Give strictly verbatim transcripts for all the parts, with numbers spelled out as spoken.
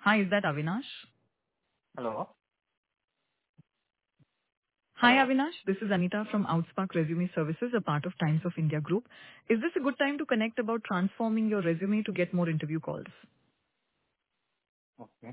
Hi, is that Avinash? Hello? Hi, Hello? Avinash. This is Anita from Outspark Resume Services, a part of Times of India Group. Is this a good time to connect about transforming your resume to get more interview calls? Okay.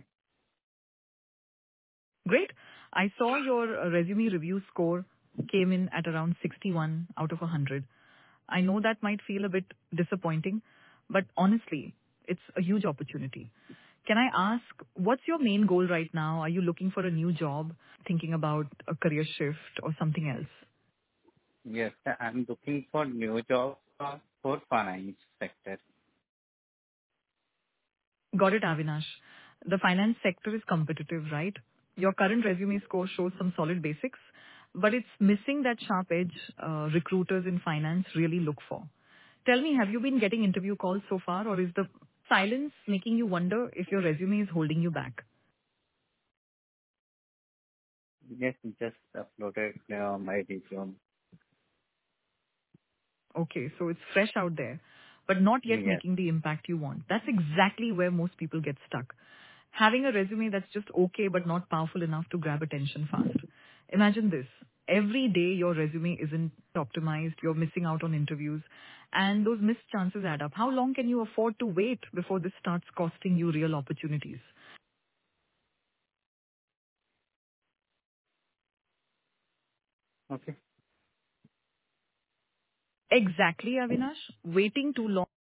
Great. I saw your uh, resume review score came in at around sixty-one out of one hundred. I know that might feel a bit disappointing, but honestly, it's a huge opportunity. Can I ask, what's your main goal right now? Are you looking for a new job, thinking about a career shift or something else? Yes, I'm looking for new job uh, for finance sector. Got it, Avinash. The finance sector is competitive, right? Your current resume score shows some solid basics, but it's missing that sharp edge uh, recruiters in finance really look for. Tell me, have you been getting interview calls so far, or is the silence making you wonder if your resume is holding you back? Yes, just uploaded uh, my resume. Okay, so it's fresh out there, but not yet Yes. making the impact you want. That's exactly where most people get stuck. Having a resume that's just okay but not powerful enough to grab attention fast. Imagine this. Every day your resume isn't optimized, you're missing out on interviews, and those missed chances add up. How long can you afford to wait before this starts costing you real opportunities? Okay. Exactly, Avinash. Waiting too long